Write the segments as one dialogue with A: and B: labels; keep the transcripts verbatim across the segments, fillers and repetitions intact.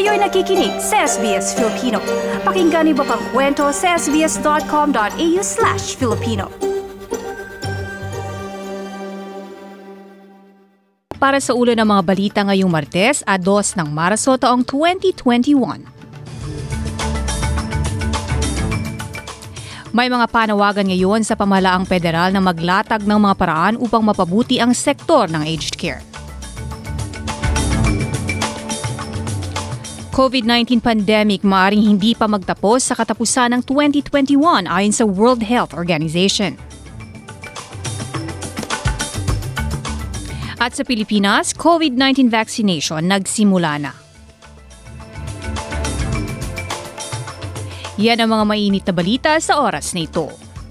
A: Kayo'y nakikinig sa S B S Filipino. Pakinggan niyo pa ang kwento sa sbs.com.au slash Filipino. Para sa ulo ng mga balita ngayong Martes, dos ng Marso taong twenty twenty-one. May mga panawagan ngayon sa pamahalaang federal na maglatag ng mga paraan upang mapabuti ang sektor ng aged care. COVID nineteen pandemic maaaring hindi pa magtapos sa katapusan ng twenty twenty-one ayon sa World Health Organization. At sa Pilipinas, COVID nineteen vaccination nagsimula na. Yan ang mga mainit na balita sa oras na ito.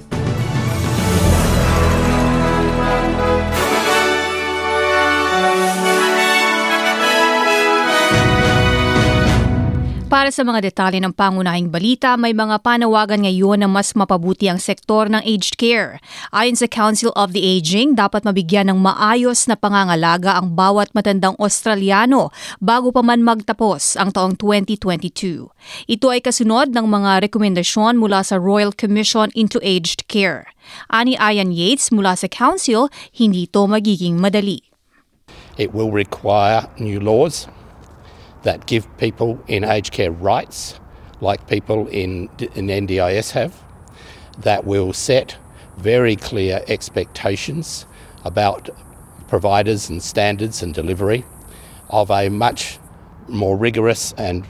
A: Para sa mga detalye ng pangunahing balita, may mga panawagan ngayon na mas mapabuti ang sektor ng aged care. Ayon sa Council of the Aging, dapat mabigyan ng maayos na pangangalaga ang bawat matandang Australiano bago pa man magtapos ang taong twenty twenty-two. Ito ay kasunod ng mga rekomendasyon mula sa Royal Commission into Aged Care. Ani Ian Yates mula sa Council, hindi ito magiging madali.
B: It will require new laws that give people in aged care rights, like people in, in N D I S have, that will set very clear expectations about providers and standards and delivery of a much more rigorous and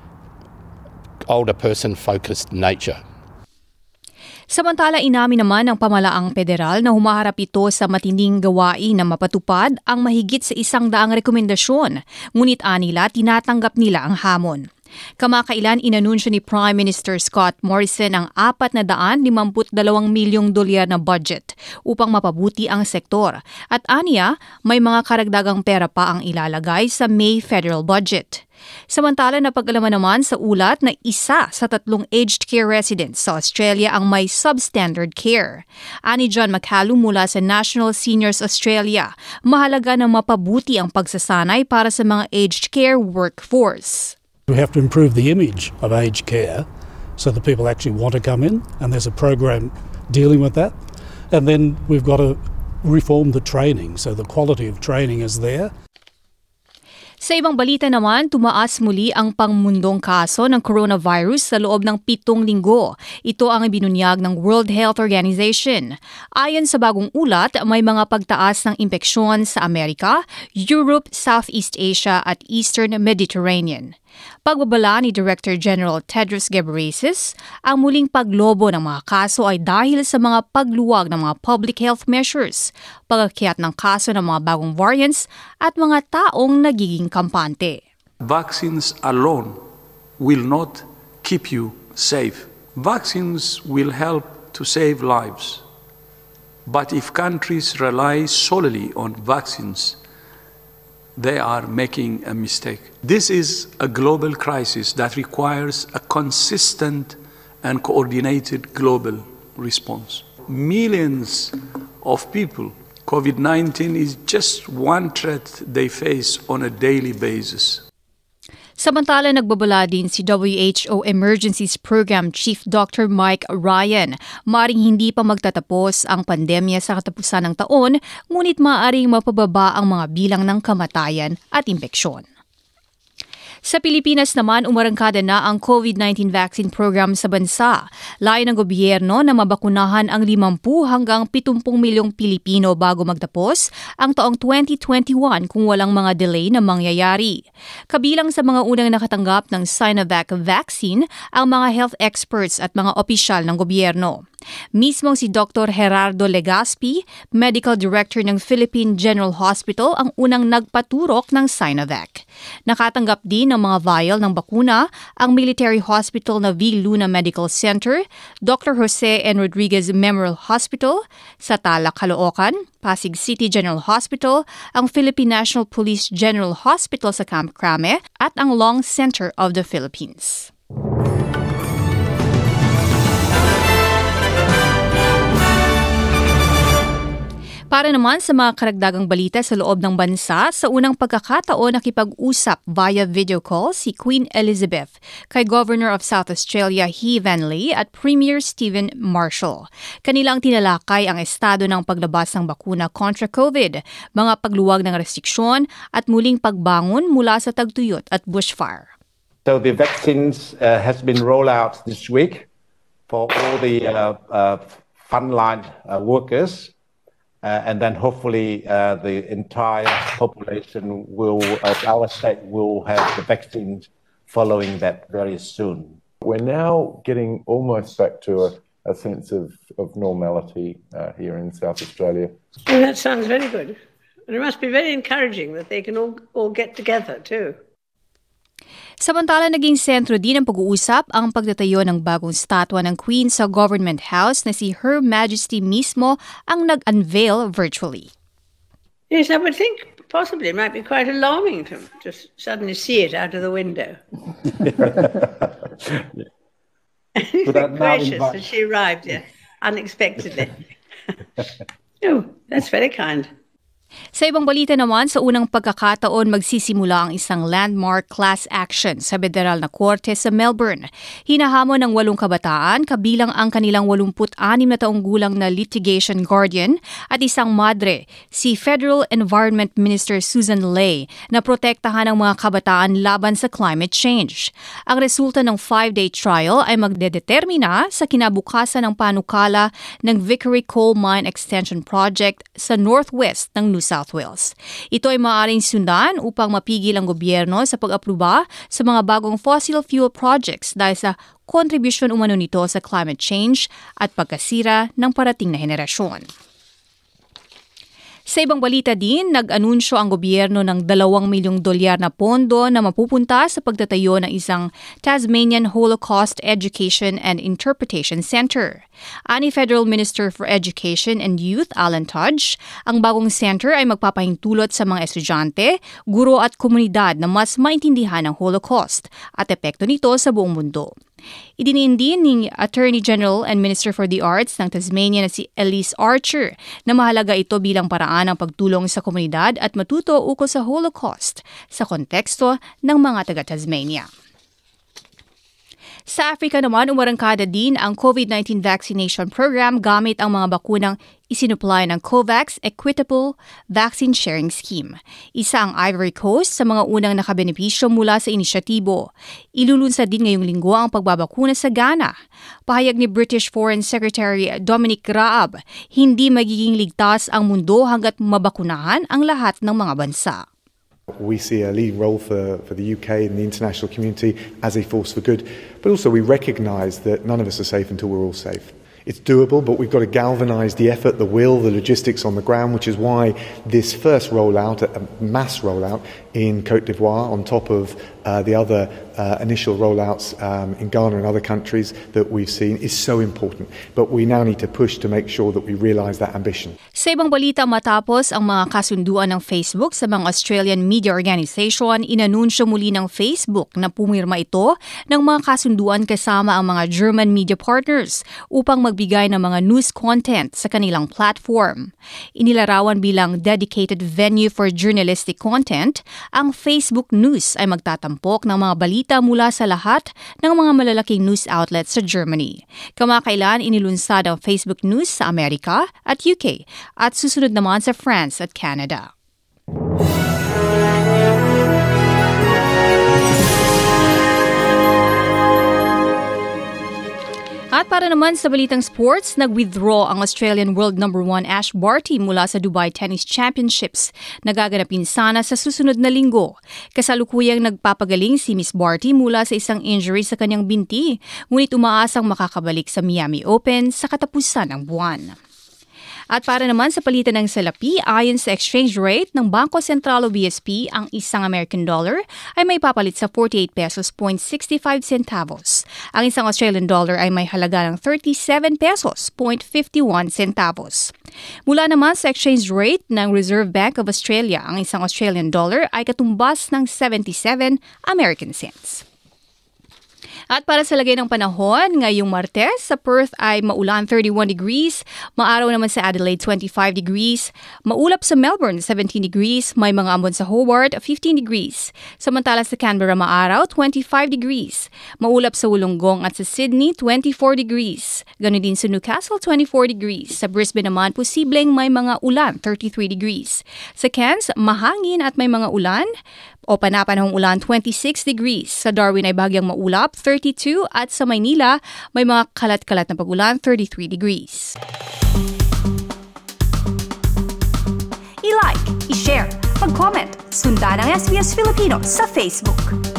B: older person-focused nature.
A: Samantala, inamin naman ng pamahalaang federal na humaharap ito sa matinding gawain na mapatupad ang mahigit sa isang daang rekomendasyon, ngunit anila tinatanggap nila ang hamon. Kamakailan inanunsyo ni Prime Minister Scott Morrison ang apat na daan limampu't dalawang milyong dolyar na budget upang mapabuti ang sektor at aniya may mga karagdagang pera pa ang ilalagay sa May federal budget. Samantala, napag-alaman naman sa ulat na isa sa tatlong aged care residents sa Australia ang may substandard care. Ani John McCallum mula sa National Seniors Australia, mahalaga na mapabuti ang pagsasanay para sa mga aged care workforce.
C: We have to improve the image of aged care so that people actually want to come in, and there's a program dealing with that. And then we've got to reform the training so the quality of training is there.
A: Sa ibang balita naman, tumaas muli ang pangmundong kaso ng coronavirus sa loob ng pitong linggo. Ito ang ibinunyag ng World Health Organization. Ayon sa bagong ulat, may mga pagtaas ng impeksyon sa Amerika, Europe, Southeast Asia at Eastern Mediterranean. Pagbabala ni Director General Tedros Ghebreyesus, ang muling paglobo ng mga kaso ay dahil sa mga pagluwag ng mga public health measures, pagakyat ng kaso ng mga bagong variants at mga taong nagiging kampante.
D: Vaccines alone will not keep you safe. Vaccines will help to save lives. But if countries rely solely on vaccines, they are making a mistake. This is a global crisis that requires a consistent and coordinated global response. Millions of people, COVID nineteen is just one threat they face on a daily basis.
A: Samantala, nagbabala din si W H O Emergencies Program Chief Doctor Mike Ryan. Maaring hindi pa magtatapos ang pandemya sa katapusan ng taon, ngunit maaaring mapababa ang mga bilang ng kamatayan at impeksyon. Sa Pilipinas naman, umarangkada na ang COVID nineteen vaccine program sa bansa. Layo ng gobyerno na mabakunahan ang limampu hanggang pitungpung milyong Pilipino bago magtapos ang taong twenty twenty-one kung walang mga delay na mangyayari. Kabilang sa mga unang nakatanggap ng Sinovac vaccine ang mga health experts at mga opisyal ng gobyerno. Mismong si Doctor Gerardo Legaspi, Medical Director ng Philippine General Hospital, ang unang nagpaturok ng Sinovac. Nakatanggap din ng mga vial ng bakuna ang Military Hospital na V. Luna Medical Center, Doctor Jose N. Rodriguez Memorial Hospital, sa Tala, Caloocan, Pasig City General Hospital, ang Philippine National Police General Hospital sa Camp Crame, at ang Lung Center of the Philippines. Para naman sa mga karagdagang balita sa loob ng bansa, sa unang pagkakataon nakipag-usap via video call si Queen Elizabeth kay Governor of South Australia He Van Lee at Premier Stephen Marshall. Kanilang tinalakay ang estado ng paglabas ng bakuna kontra COVID, mga pagluwag ng restriksyon at muling pagbangon mula sa tagtuyot at bushfire.
E: So the vaccines uh, has been rolled out this week for all the uh, uh, frontline uh, workers, uh, and then hopefully uh, the entire population will, uh, our state will have the vaccines following that very soon.
F: We're now getting almost back to a, a sense of, of normality uh, here in South Australia.
G: Well, that sounds very good. And it must be very encouraging that they can all, all get together too.
A: Samantala, naging sentro din ng pag-uusap ang pagtatayo ng bagong statwa ng Queen sa Government House na si Her Majesty mismo ang nag-unveil virtually.
G: Yes, I would think possibly it might be quite alarming to just suddenly see it out of the window. Gracious that she arrived here unexpectedly. Oh, that's very kind.
A: Sa ibang balita naman, sa unang pagkakataon magsisimula ang isang landmark class action sa federal na korte sa Melbourne. Hinahamon ng walong kabataan kabilang ang kanilang eighty-six na taong gulang na litigation guardian at isang madre, si Federal Environment Minister Susan Ley, na protektahan ang mga kabataan laban sa climate change. Ang resulta ng five-day trial ay magdedetermina sa kinabukasan ng panukala ng Vickery Coal Mine Extension Project sa northwest ng New South Wales. Ito ay maaaring sundan upang mapigil ang gobyerno sa pag-apruba sa mga bagong fossil fuel projects dahil sa kontribusyon umano nito sa climate change at pagkasira ng parating na henerasyon. Sa ibang balita din, nag-anunsyo ang gobyerno ng dalawang milyong dolyar na pondo na mapupunta sa pagtatayo ng isang Tasmanian Holocaust Education and Interpretation Center. Ani Federal Minister for Education and Youth, Alan Tudge, ang bagong center ay magpapahintulot sa mga estudyante, guro at komunidad na mas maintindihan ang Holocaust at epekto nito sa buong mundo. Idiniin din ni Attorney General and Minister for the Arts ng Tasmania na si Elise Archer na mahalaga ito bilang paraan ng pagtulong sa komunidad at matuto ukol sa Holocaust sa konteksto ng mga taga-Tasmania. Sa Africa naman, umarangkada din ang COVID nineteen vaccination program gamit ang mga bakunang isinupply ng COVAX Equitable Vaccine Sharing Scheme. Isa ang Ivory Coast sa mga unang nakabenepisyo mula sa inisyatibo. Ilulunsad din ngayong linggo ang pagbabakuna sa Ghana. Pahayag ni British Foreign Secretary Dominic Raab, hindi magiging ligtas ang mundo hanggat mabakunahan ang lahat ng mga bansa.
H: We see a leading role for, for the U K and the international community as a force for good, but also we recognise that none of us are safe until we're all safe. It's doable, but we've got to galvanise the effort, the will, the logistics on the ground, which is why this first rollout, a mass rollout in Côte d'Ivoire, on top of uh, the other uh, initial rollouts um, in Ghana and other countries that we've seen, is so important. But we now need to push to make sure that we realise that ambition.
A: Sa ibang balita, matapos ang mga kasunduan ng Facebook sa mga Australian media organisation, inanunsyo muli ng Facebook na pumirma ito ng mga kasunduan kasama ang mga German media partners upang magbigay ng mga news content sa kanilang platform. Inilarawan bilang dedicated venue for journalistic content, ang Facebook News ay magtatampok ng mga balita mula sa lahat ng mga malalaking news outlets sa Germany. Kamakailan inilunsad ang Facebook News sa Amerika at U K at susunod naman sa France at Canada. At para naman sa balitang sports, nag-withdraw ang Australian world number one Ash Barty mula sa Dubai Tennis Championships na gaganapin sana sa susunod na linggo. Kasalukuyang nagpapagaling si Miss Barty mula sa isang injury sa kanyang binti, ngunit umaasang makakabalik sa Miami Open sa katapusan ng buwan. At para naman sa palitan ng salapi, ayon sa exchange rate ng Bangko Sentral o B S P, ang isang American dollar ay may papalit sa forty-eight pesos point sixty-five centavos. Ang isang Australian dollar ay may halaga ng thirty-seven pesos point fifty-one centavos. Mula naman sa exchange rate ng Reserve Bank of Australia, ang isang Australian dollar ay katumbas ng seventy-seven American cents. At para sa lagay ng panahon, ngayong Martes, sa Perth ay maulan thirty-one degrees, maaraw naman sa Adelaide twenty-five degrees, maulap sa Melbourne seventeen degrees, may mga ambon sa Hobart fifteen degrees. Samantala sa Canberra maaraw twenty-five degrees, maulap sa Wollongong at sa Sydney twenty-four degrees. Ganon din sa Newcastle twenty-four degrees. Sa Brisbane naman posibleng may mga ulan thirty-three degrees. Sa Cairns mahangin at may mga ulan o panapanahong ulan twenty-six degrees. Sa Darwin ay bahagyang maulap thirty-two at sa Maynila may mga kalat-kalat na pagulan thirty-three degrees.
I: I-like, i-share, mag-comment, sundan ang S B S Filipino sa Facebook.